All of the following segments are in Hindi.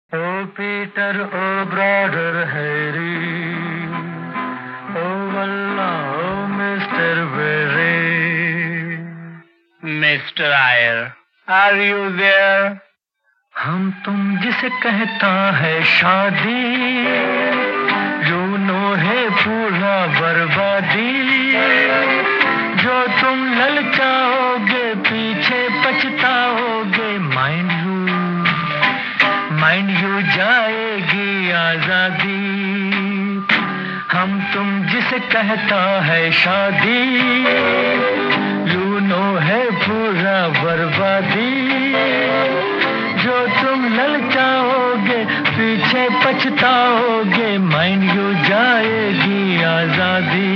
Oh Peter, oh brother Harry, oh Allah, oh Mr. Berry. Mr. Ayer, are you there? हम तुम जिसे कहता है शादी, यूनो है पूरा बर्बादी। जो तुम ललचाओगे पीछे पछताओगे, माइंड यू जाएगी आजादी। हम तुम जिसे कहता है शादी, यूनो है पूरा बर्बादी। जो तुम ललचाओगे पीछे पछताओगे, माइंड यू जाएगी आजादी।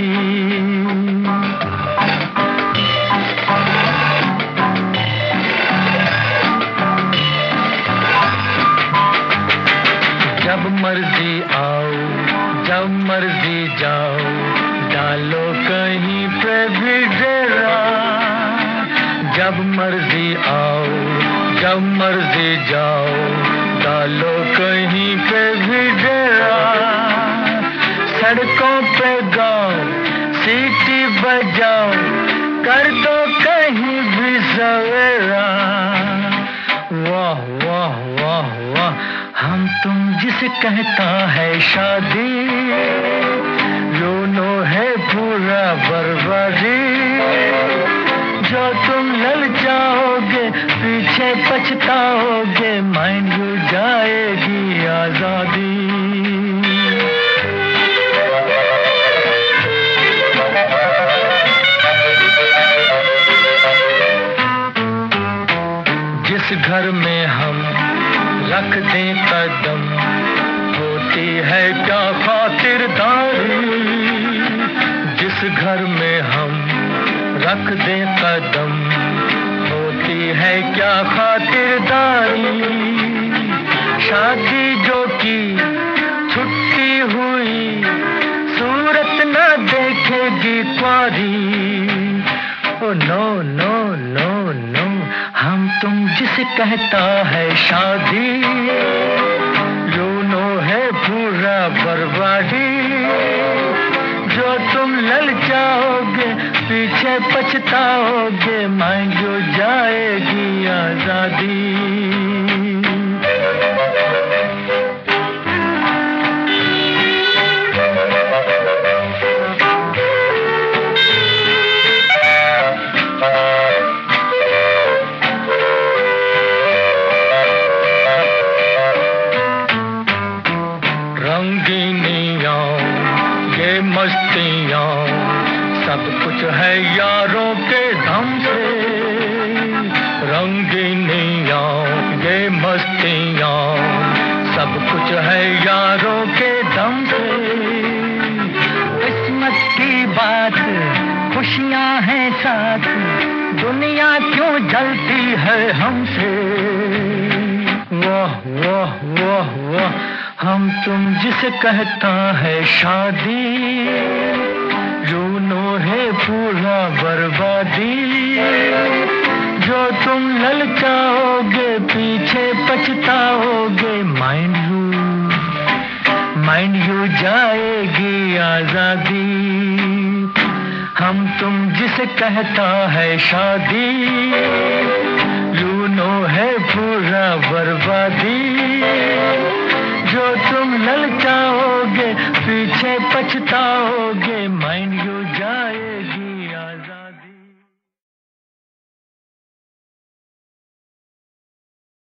जब मर्जी आओ जब मर्जी जाओ, डालो कहीं पे भी डेरा। जब मर्जी आओ जब मर्जी जाओ, डालो कहीं पे भी डेरा। सड़कों पे गाओ सीटी बजाओ, कर दो कहीं भी सवेरा। वाह वाह वाह वाह, हम तुम जिसे कहता है शादी, यूनो है पूरा बर्बादी। जो तुम ललचाओगे पीछे पछताओगे, माइंड यू जाएगी आजादी। जिस घर में हम रख दें कदम, होती है क्या खातिरदारी। जिस घर में हम रख दें कदम, होती है क्या खातिरदारी। शादी जो की छुट्टी हुई, सूरत न देखेगी क्वारी। Oh no no no no, हम तुम जिसे कहता है शादी, यूनो है पूरा बर्बादी। जो तुम ललचाओगे पीछे पछताओगे, माइंड यू जाएगी आजादी। रंगीनियाँ ये मस्तियाँ, सब कुछ है यारों के दम से। रंगीनियाँ ये मस्तियाँ, सब कुछ है यारों के दम से। किस्मत की बात खुशियाँ हैं साथ, दुनिया क्यों जलती है हमसे। वाह वाह वाह वाह, हम तुम जिसे कहता है शादी, यूनो है पूरा बर्बादी। जो तुम ललचाओगे पीछे पछताओगे, माइंड यू जाएगी आजादी। हम तुम जिसे कहता है शादी, यूनो है पूरा बर्बादी। जो तुम ललचाओगे पीछे पछताओगे,